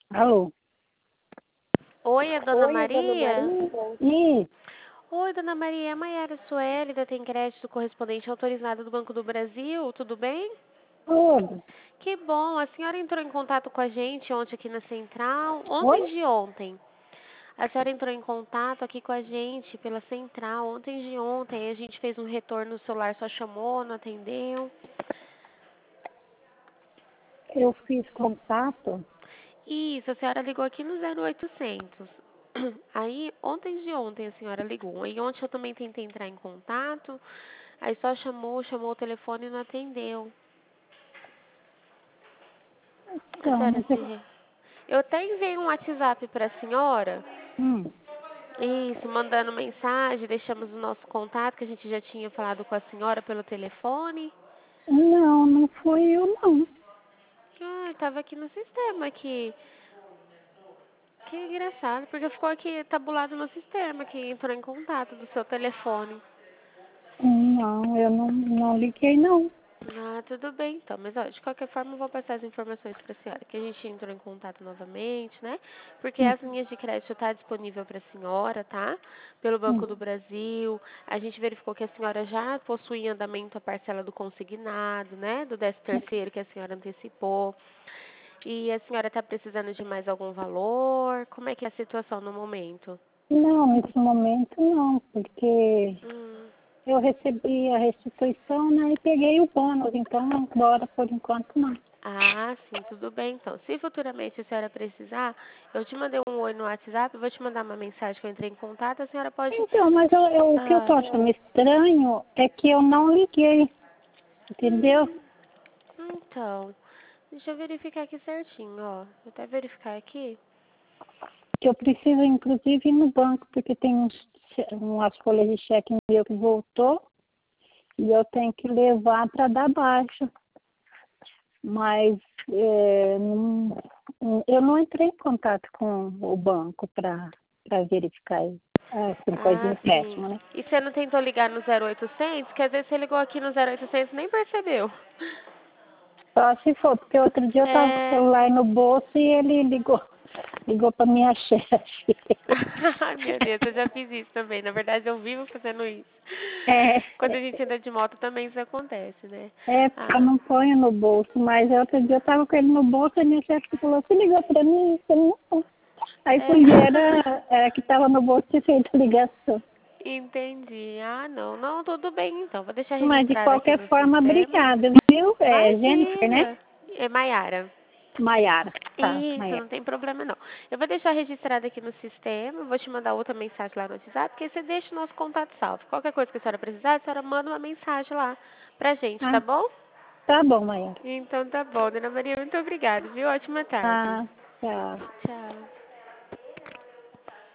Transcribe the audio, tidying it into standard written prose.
Alô? Oi, é Dona Oi, é Dona Maria? Maria? Ih, Oi, Dona Maria, é Maiara Sueli, da Tem Crédito Correspondente Autorizado do Banco do Brasil, tudo bem? tudo. Que bom, a senhora entrou em contato com a gente ontem aqui na Central, Oi? ontem de ontem. A senhora entrou em contato aqui com a gente pela Central, ontem de ontem, a gente fez um retorno no celular, só chamou, não atendeu. Eu fiz contato. Isso, a senhora ligou aqui no 0800. Aí, ontem de ontem a senhora ligou. Aí ontem eu também tentei entrar em contato. Aí só chamou o telefone e não atendeu. A Então, senhora mas se... eu... Eu até enviei um WhatsApp para a senhora. Hum, Isso, mandando mensagem, deixamos o nosso contato, que a gente já tinha falado com a senhora pelo telefone. não, não fui eu, não. Ah, estava aqui no sistema aqui. Que engraçado, porque ficou aqui tabulado no sistema que entrou em contato do seu telefone. Não, eu não liguei, não. Ah, tudo bem então. Mas, ó, de qualquer forma, eu vou passar as informações para a senhora, que a gente entrou em contato novamente, né? Porque Hum, as linhas de crédito tá disponível para a senhora, tá? Pelo hum. Banco do Brasil. A gente verificou que a senhora já possui em andamento a parcela do consignado, né? Do 13º que a senhora antecipou. E a senhora está precisando de mais algum valor? Como é que é a situação no momento? Não, nesse momento não, porque Hum. eu recebi a restituição, né, e peguei o bônus, então agora, por enquanto, não. Ah, sim, tudo bem então. Se futuramente a senhora precisar, eu te mandei um oi no WhatsApp, eu vou te mandar uma mensagem que eu entrei em contato, a senhora pode. Então, mas o que eu tô Ah, achando estranho é que eu não liguei, entendeu? então, deixa eu verificar aqui certinho, ó. Vou até verificar aqui. Que eu preciso, inclusive, ir no banco, porque tem umas folhas de cheque meu que voltou e eu tenho que levar para dar baixa. Mas eu não entrei em contato com o banco para verificar essa coisa de Ah, sim. empréstimo, né? E você não tentou ligar no 0800? Quer dizer, você ligou aqui no 0800 e nem percebeu. Só se for, porque outro dia eu estava com o É. celular no bolso e ele ligou para minha chefe. Ai, meu Deus, eu já fiz isso também. Na verdade, eu vivo fazendo isso. É, Quando a gente anda de moto também isso acontece, né? porque eu Ah, não ponho no bolso, mas outro dia eu estava com ele no bolso e minha chefe falou, você ligou para mim? Eu não. Aí é. fui ver, era que estava no bolso e feito ligação. Entendi. Ah, não. Não, tudo bem então. Vou deixar Mas de registrado aqui qualquer no forma, sistema. obrigada, viu? É Jennifer, né? Imagina. É Maiara. Maiara. Tá, Isso, Maiara. não tem problema não. Eu vou deixar registrado aqui no sistema, vou te mandar outra mensagem lá no WhatsApp, porque você deixa o nosso contato salvo. Qualquer coisa que a senhora precisar, a senhora manda uma mensagem lá pra gente, tá Ah, bom? tá bom, Maiara. Então tá bom, Dona Maria, muito obrigada, viu? Ótima tarde. Ah, tchau. Tchau.